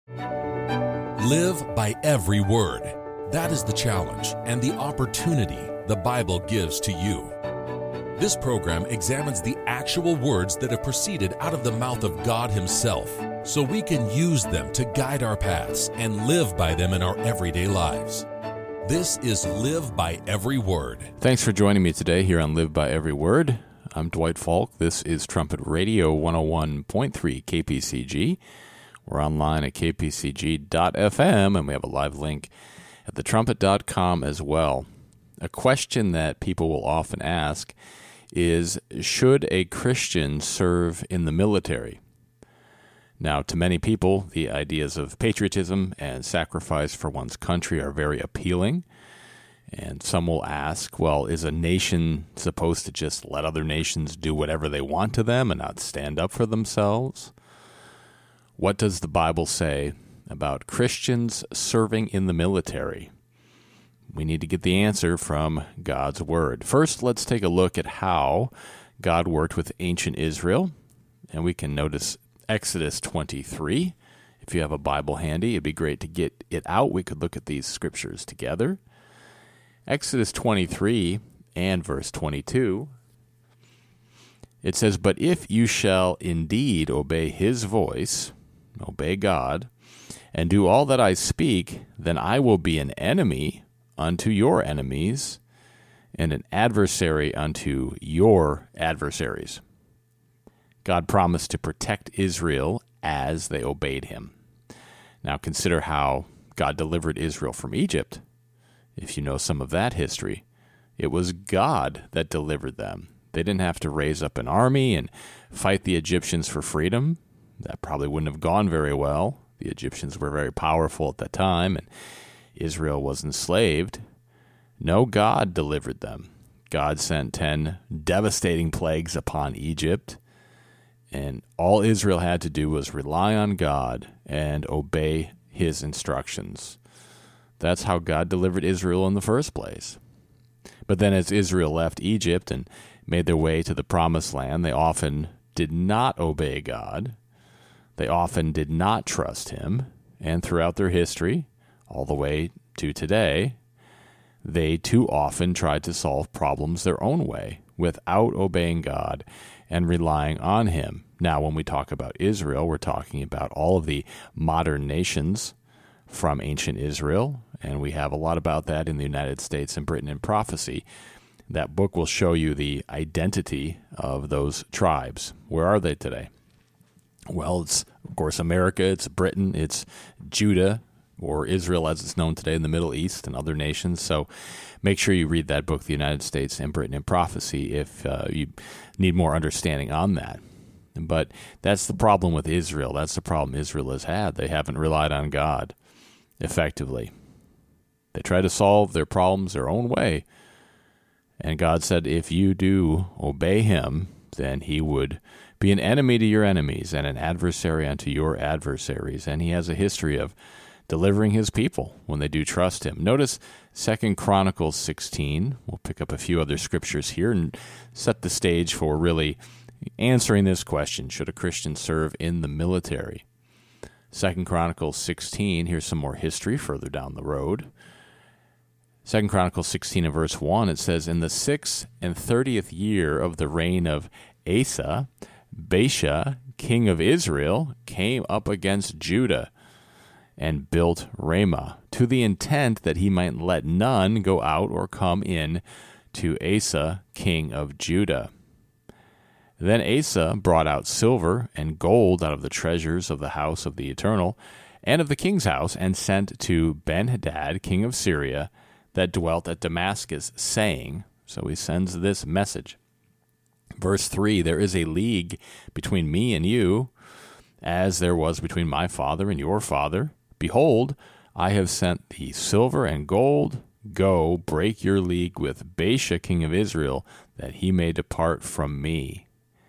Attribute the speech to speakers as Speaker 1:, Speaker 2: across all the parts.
Speaker 1: Live by every word. That is the challenge and the opportunity the Bible gives to you. This program examines the actual words that have proceeded out of the mouth of God Himself, so we can use them to guide our paths and live by them in our everyday lives. This is Live by Every Word.
Speaker 2: Thanks for joining me today here on Live by Every Word. I'm Dwight Falk. This is Trumpet Radio 101.3 KPCG. We're online at kpcg.fm, and we have a live link at thetrumpet.com as well. A question that people will often ask is, should a Christian serve in the military? Now, to many people, the ideas of patriotism and sacrifice for one's country are very appealing. And some will ask, well, is a nation supposed to just let other nations do whatever they want to them and not stand up for themselves? What does the Bible say about Christians serving in the military? We need to get the answer from God's Word. First, let's take a look at how God worked with ancient Israel. And we can notice Exodus 23. If you have a Bible handy, it'd be great to get it out. We could look at these scriptures together. Exodus 23 and verse 22. It says, "But if you shall indeed obey His voice," obey God, "and do all that I speak, then I will be an enemy unto your enemies, and an adversary unto your adversaries." God promised to protect Israel as they obeyed Him. Now consider how God delivered Israel from Egypt. If you know some of that history, it was God that delivered them. They didn't have to raise up an army and fight the Egyptians for freedom. That probably wouldn't have gone very well. The Egyptians were very powerful at that time, and Israel was enslaved. No, God delivered them. God sent 10 devastating plagues upon Egypt, and all Israel had to do was rely on God and obey His instructions. That's how God delivered Israel in the first place. But then as Israel left Egypt and made their way to the Promised Land, they often did not obey God. They often did not trust Him, and throughout their history, all the way to today, they too often tried to solve problems their own way without obeying God and relying on Him. Now, when we talk about Israel, we're talking about all of the modern nations from ancient Israel, and we have a lot about that in the United States and Britain in Prophecy. That book will show you the identity of those tribes. Where are they today? Well, it's, of course, America, it's Britain, it's Judah, or Israel as it's known today in the Middle East and other nations. So make sure you read that book, The United States and Britain in Prophecy, if you need more understanding on that. But that's the problem with Israel. That's the problem Israel has had. They haven't relied on God effectively. They try to solve their problems their own way. And God said, if you do obey Him, then He would be an enemy to your enemies and an adversary unto your adversaries. And He has a history of delivering His people when they do trust Him. Notice 2 Chronicles 16. We'll pick up a few other scriptures here and set the stage for really answering this question, should a Christian serve in the military? 2 Chronicles 16, here's some more history further down the road. 2 Chronicles 16 and verse 1, it says, "In the 6th and 30th year of the reign of Asa, Baasha, king of Israel, came up against Judah and built Ramah, to the intent that he might let none go out or come in to Asa, king of Judah. Then Asa brought out silver and gold out of the treasures of the house of the Eternal and of the king's house, and sent to Ben-Hadad, king of Syria, that dwelt at Damascus, saying," so he sends this message. Verse 3, "There is a league between me and you, as there was between my father and your father. Behold, I have sent thee silver and gold. Go, break your league with Baasha, king of Israel, that he may depart from me."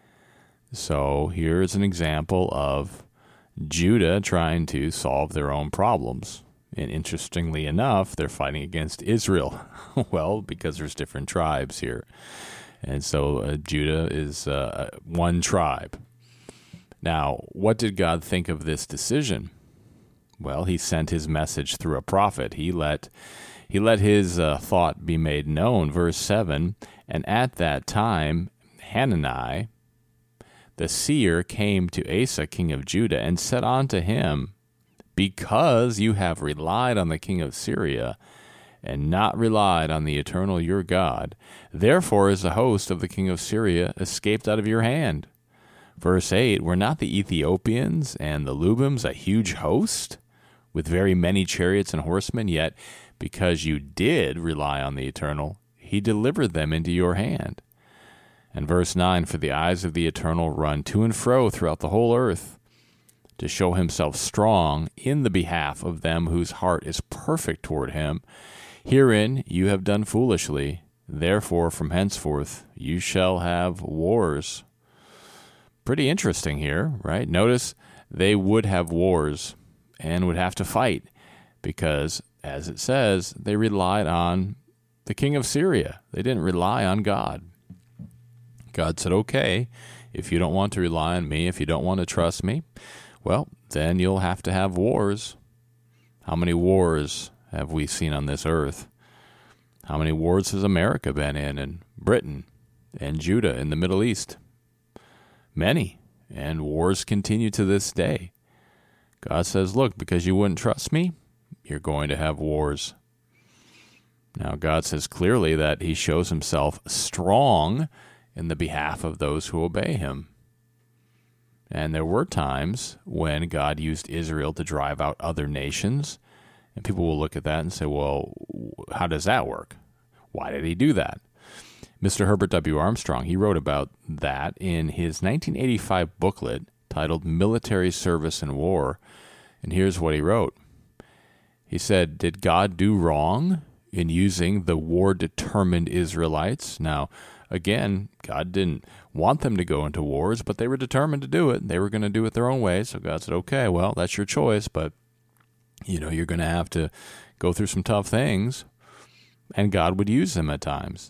Speaker 2: So here's an example of Judah trying to solve their own problems. And interestingly enough, they're fighting against Israel. Well, because there's different tribes here. And so Judah is one tribe. Now, what did God think of this decision? Well, he sent his message through a prophet. He let his thought be made known. Verse 7, and at that time Hanani, the seer, came to Asa, king of Judah, and said unto him, because you have relied on the king of Syria, and not relied on the eternal your God, therefore is the host of the king of Syria escaped out of your hand. Verse 8, were not the Ethiopians and the Lubims a huge host, with very many chariots and horsemen? Yet, because you did rely on the eternal, he delivered them into your hand. And verse 9, for the eyes of the eternal run to and fro throughout the whole earth, to show himself strong in the behalf of them whose heart is perfect toward him. Herein you have done foolishly, therefore from henceforth you shall have wars. Pretty interesting here, right? Notice they would have wars and would have to fight because, as it says, they relied on the king of Syria. They didn't rely on God. God said, okay, if you don't want to rely on me, if you don't want to trust me, well, then you'll have to have wars. How many wars have we seen on this earth? How many wars has America been in, and Britain, and Judah, in the Middle East? Many, and wars continue to this day. God says, look, because you wouldn't trust me, you're going to have wars. Now, God says clearly that he shows himself strong in the behalf of those who obey him. And there were times when God used Israel to drive out other nations, and people will look at that and say, well, how does that work? Why did he do that? Mr. Herbert W. Armstrong, he wrote about that in his 1985 booklet titled Military Service and War, and here's what he wrote. He said, did God do wrong in using the war-determined Israelites? Now, again, God didn't want them to go into wars, but they were determined to do it. They were going to do it their own way, so God said, okay, well, that's your choice, but you're going to have to go through some tough things, and God would use them at times.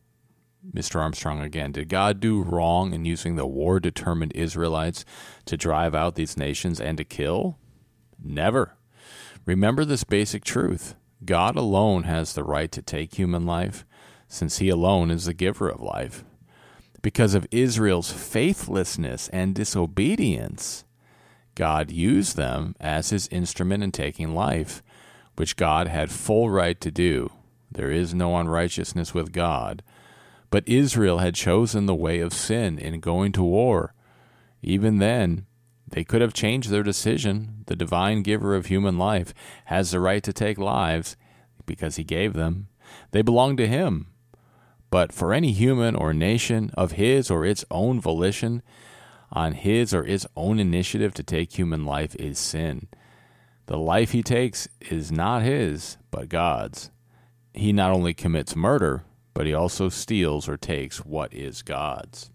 Speaker 2: Mr. Armstrong again, did God do wrong in using the war-determined Israelites to drive out these nations and to kill? Never. Remember this basic truth. God alone has the right to take human life, since he alone is the giver of life. Because of Israel's faithlessness and disobedience, God used them as his instrument in taking life, which God had full right to do. There is no unrighteousness with God. But Israel had chosen the way of sin in going to war. Even then, they could have changed their decision. The divine giver of human life has the right to take lives because he gave them. They belong to him. But for any human or nation of his or its own volition, on his or its own initiative to take human life is sin. The life he takes is not his, but God's. He not only commits murder, but he also steals or takes what is God's.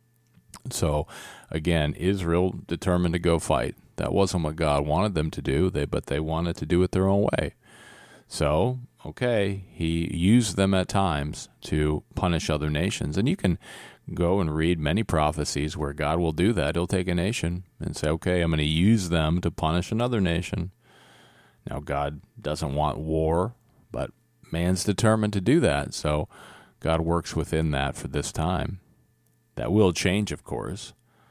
Speaker 2: So, again, Israel determined to go fight. That wasn't what God wanted them to do, but they wanted to do it their own way. So, okay, he used them at times to punish other nations. And you can go and read many prophecies where God will do that. He'll take a nation and say, okay, I'm going to use them to punish another nation. Now, God doesn't want war, but man's determined to do that, so God works within that for this time. That will change, of course.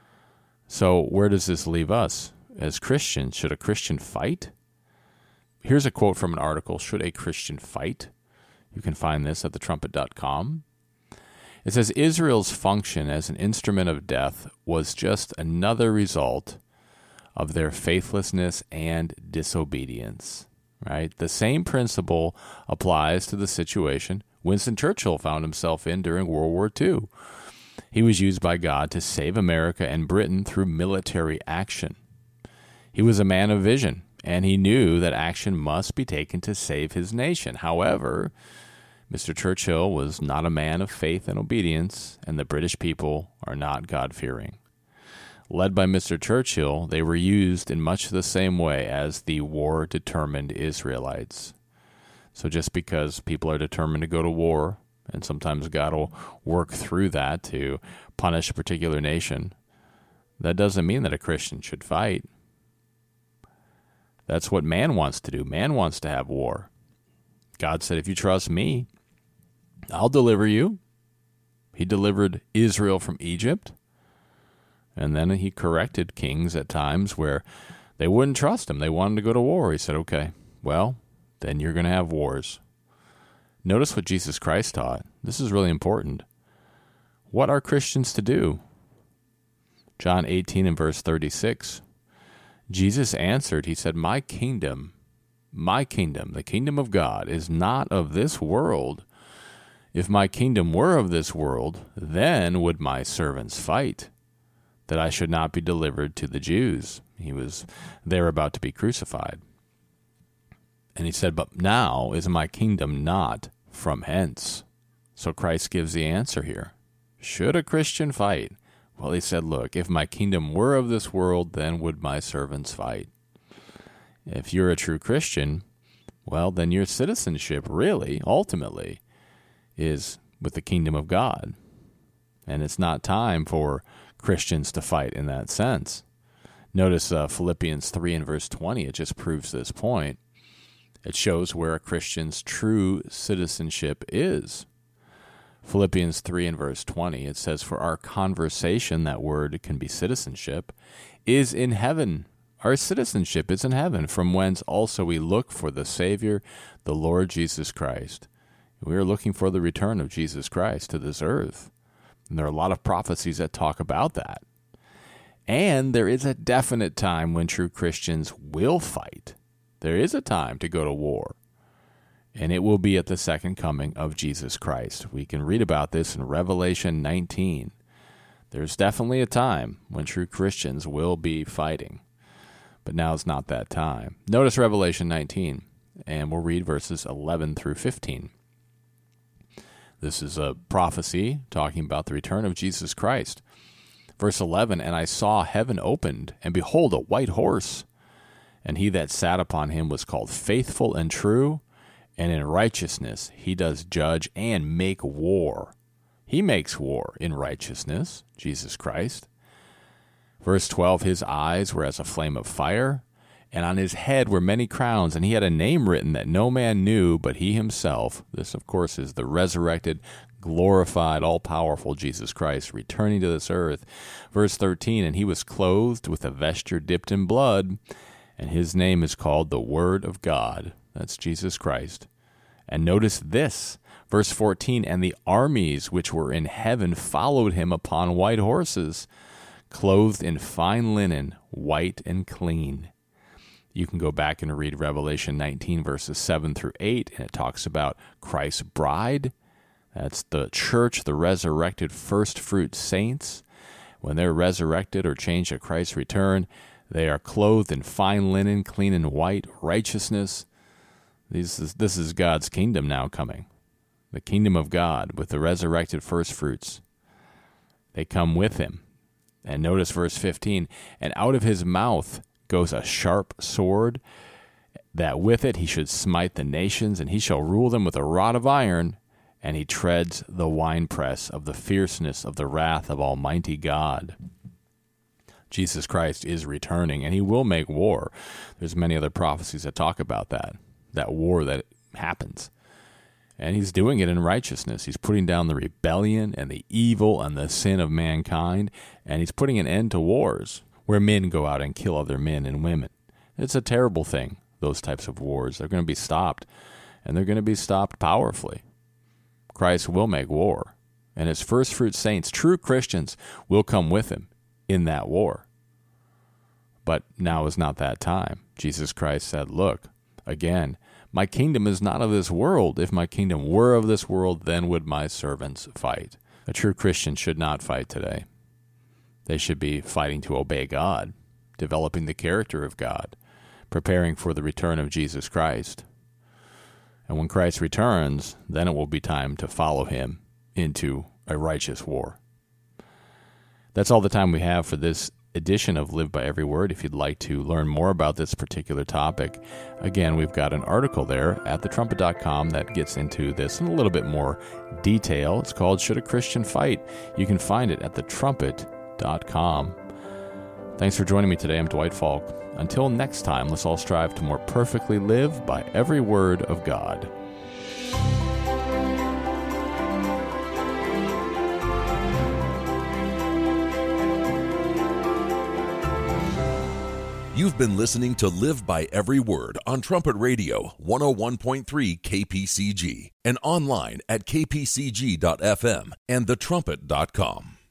Speaker 2: So where does this leave us? As Christians, should a Christian fight? Here's a quote from an article, Should a Christian Fight? You can find this at thetrumpet.com. It says, Israel's function as an instrument of death was just another result of their faithlessness and disobedience. Right? The same principle applies to the situation Winston Churchill found himself in during World War II. He was used by God to save America and Britain through military action. He was a man of vision, and he knew that action must be taken to save his nation. However, Mr. Churchill was not a man of faith and obedience, and the British people are not God-fearing. Led by Mr. Churchill, they were used in much the same way as the war-determined Israelites. So just because people are determined to go to war, and sometimes God will work through that to punish a particular nation, that doesn't mean that a Christian should fight. That's what man wants to do. Man wants to have war. God said, if you trust me, I'll deliver you. He delivered Israel from Egypt. And then he corrected kings at times where they wouldn't trust him. They wanted to go to war. He said, okay, well, then you're going to have wars. Notice what Jesus Christ taught. This is really important. What are Christians to do? John 18 and verse 36. Jesus answered, he said, my kingdom, the kingdom of God, is not of this world. If my kingdom were of this world, then would my servants fight, that I should not be delivered to the Jews. He was there about to be crucified. And he said, but now is my kingdom not from hence. So Christ gives the answer here. Should a Christian fight? Well, he said, look, if my kingdom were of this world, then would my servants fight. If you're a true Christian, well, then your citizenship really, ultimately, is with the kingdom of God. And it's not time for Christians to fight in that sense. Notice Philippians 3 and verse 20. It just proves this point. It shows where a Christian's true citizenship is. Philippians 3 and verse 20, it says, for our conversation, that word can be citizenship, is in heaven. Our citizenship is in heaven, from whence also we look for the Savior, the Lord Jesus Christ. We are looking for the return of Jesus Christ to this earth. And there are a lot of prophecies that talk about that. And there is a definite time when true Christians will fight. There is a time to go to war. And it will be at the second coming of Jesus Christ. We can read about this in Revelation 19. There's definitely a time when true Christians will be fighting. But now is not that time. Notice Revelation 19, and we'll read verses 11 through 15. This is a prophecy talking about the return of Jesus Christ. Verse 11, and I saw heaven opened, and behold, a white horse. And he that sat upon him was called Faithful and True, and in righteousness he does judge and make war. He makes war in righteousness, Jesus Christ. Verse 12, his eyes were as a flame of fire, and on his head were many crowns, and he had a name written that no man knew but he himself. This, of course, is the resurrected, glorified, all-powerful Jesus Christ returning to this earth. Verse 13, and he was clothed with a vesture dipped in blood, and his name is called the Word of God. That's Jesus Christ. And notice this, verse 14, and the armies which were in heaven followed him upon white horses, clothed in fine linen, white and clean. You can go back and read Revelation 19, verses 7 through 8, and it talks about Christ's bride. That's the church, the resurrected first fruit saints. When they're resurrected or changed at Christ's return, they are clothed in fine linen, clean and white, righteousness. This is God's kingdom now coming. The kingdom of God with the resurrected first fruits. They come with him. And notice verse 15, and out of his mouth goes a sharp sword, that with it he should smite the nations, and he shall rule them with a rod of iron, and he treads the winepress of the fierceness of the wrath of Almighty God. Jesus Christ is returning, and he will make war. There's many other prophecies that talk about that war that happens. And he's doing it in righteousness. He's putting down the rebellion and the evil and the sin of mankind, and he's putting an end to wars where men go out and kill other men and women. It's a terrible thing, those types of wars. They're going to be stopped, and they're going to be stopped powerfully. Christ will make war, and his first fruit saints, true Christians, will come with him in that war. But now is not that time. Jesus Christ said, look, again, my kingdom is not of this world. If my kingdom were of this world, then would my servants fight. A true Christian should not fight today. They should be fighting to obey God, developing the character of God, preparing for the return of Jesus Christ. And when Christ returns, then it will be time to follow him into a righteous war. That's all the time we have for this edition of Live by Every Word. If you'd like to learn more about this particular topic, again, we've got an article there at thetrumpet.com that gets into this in a little bit more detail. It's called Should a Christian Fight? You can find it at thetrumpet.com. Thanks for joining me today. I'm Dwight Falk. Until next time, let's all strive to more perfectly live by every word of God.
Speaker 1: You've been listening to Live by Every Word on Trumpet Radio 101.3 KPCG and online at kpcg.fm and thetrumpet.com.